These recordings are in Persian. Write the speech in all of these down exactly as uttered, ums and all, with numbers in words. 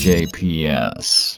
جی پی اس.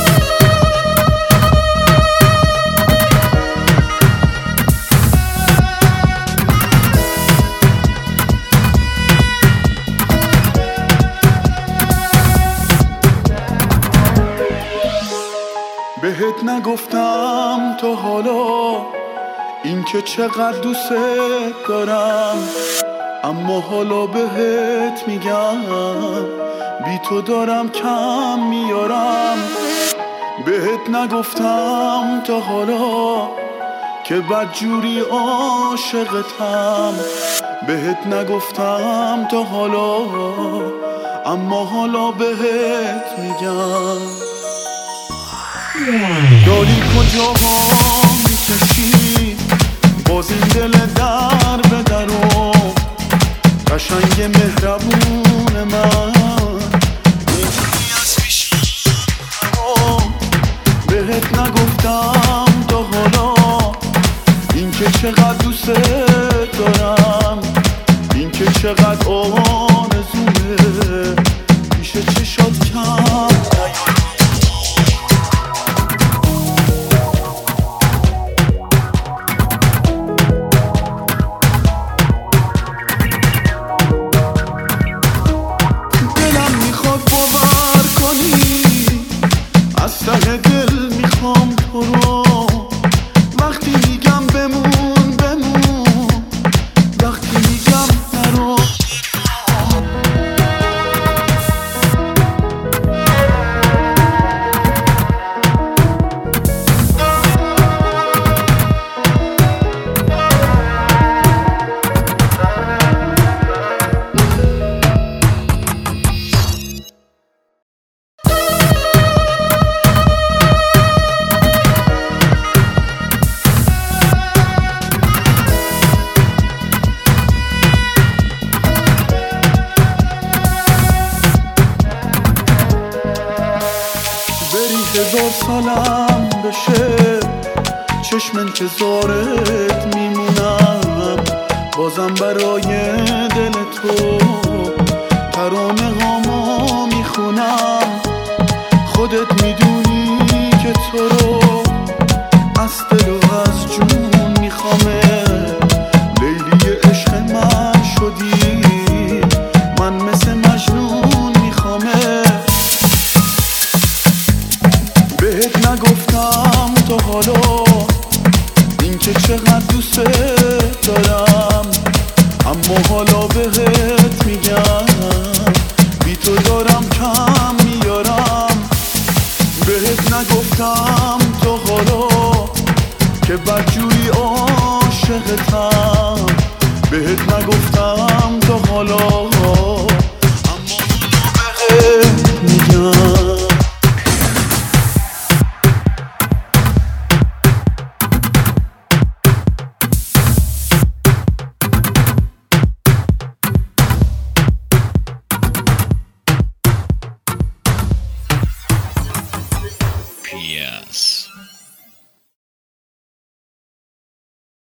بهت نگفتم تا حالا این که چقدر دوست دارم، اما حالا بهت میگم بی تو دارم کم میارم. بهت نگفتم تا حالا که بدجوری عاشقتم، بهت نگفتم تا حالا اما حالا بهت میگم. داری کجا میکشی باز این دل در به درو، قشنگ مهربون من اینجوری از پیشی. بهت نگفتم تا حالا این که چقدر دوست دارم، این که چقدر آرزومه پیش چشات کم نیارم. ته دل میخوام تو رو، وقتی میگم بمون بمون، وقتی میگم نرو. هزار سالم بشه چشم انتظارت میمونم، بازم برای دل تو ترانه هامو میخونم. خودت میدونی که تو رو از دل و از جون میخوامه، لیلی عشق من شدی، من مثل مجنون میخوامه. بهت نگفتم تا حالا این که چقدر دوست دارم، اما حالا بهت میگم بی تو دارم کم میارم. بهت نگفتم تا حالا که بدجوری عاشقتم، بهت نگفتم تا حالا اما حالا بهت میگم. Yes.